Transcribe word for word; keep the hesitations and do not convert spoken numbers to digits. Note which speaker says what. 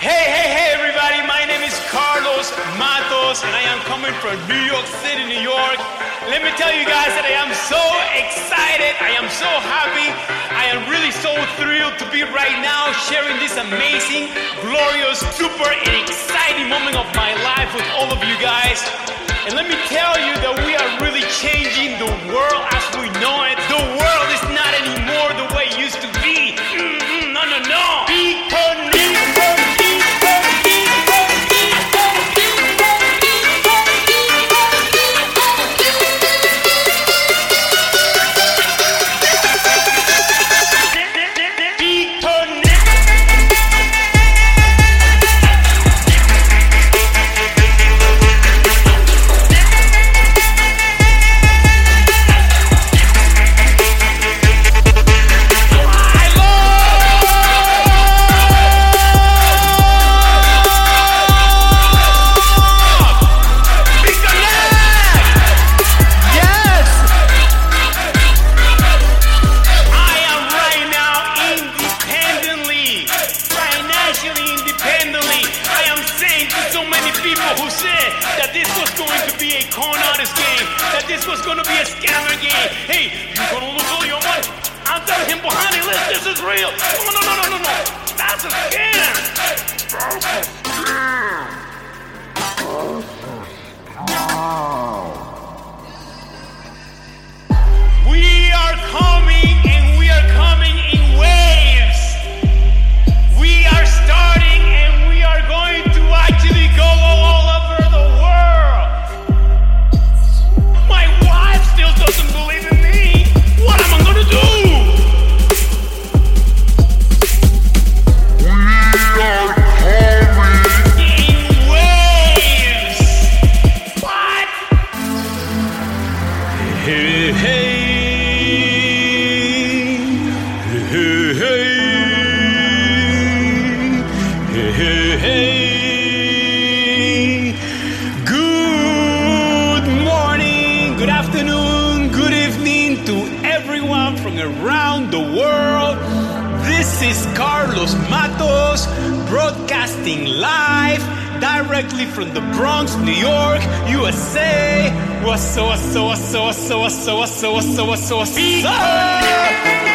Speaker 1: Hey, hey, hey, everybody. My name is Carlos Matos, and I am coming from New York City, New York. Let me tell you guys that I am so excited. I am so happy. I am really so thrilled to be right now sharing this amazing, glorious, super, and exciting moment of my life with all of you guys. And let me tell you that we are really changing the world as we know it. The world is not anymore the way it used to be. Mm-mm, no, no, no. Be connected. Who said that this was going to be a con artist game, that this was going to be a scammer game. Hey, you gonna lose all your money? I'm telling him behind it, listen, this is real. No, no, no, no, no, no. That's a scam. That's a scam. We are coming, and we are coming in waves. We are starting, and we are going to actually go all over the world. My wife still doesn't believe in me. What am I gonna do? We are coming in waves. What? Hey, hey. Hey, hey. Hey, hey, hey. Good afternoon, good evening to everyone from around the world. This is Carlos Matos, broadcasting live directly from the Bronx, New York, U S A. What's so, what's so, what's so, what's so, what's so, what's so, what's so, what's so, what's so,